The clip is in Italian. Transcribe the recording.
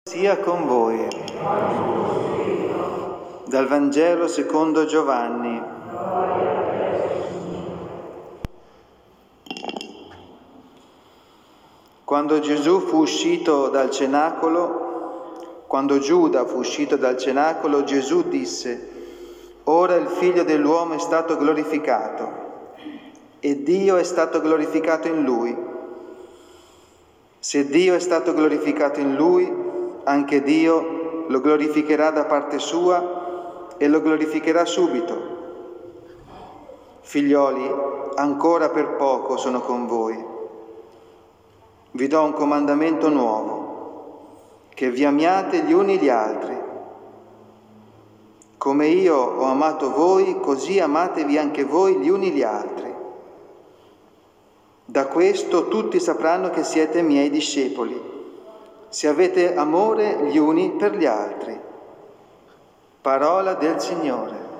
Sia con voi. Dal Vangelo secondo Giovanni. Quando Gesù fu uscito dal cenacolo, quando Giuda fu uscito dal cenacolo, Gesù disse: «Ora il Figlio dell'uomo è stato glorificato e Dio è stato glorificato in Lui. Se Dio è stato glorificato in Lui, anche Dio lo glorificherà da parte sua e lo glorificherà subito. Figlioli, ancora per poco sono con voi. Vi do un comandamento nuovo, che vi amiate gli uni gli altri. Come io ho amato voi, così amatevi anche voi gli uni gli altri. Da questo tutti sapranno che siete miei discepoli, se avete amore gli uni per gli altri». Parola del Signore.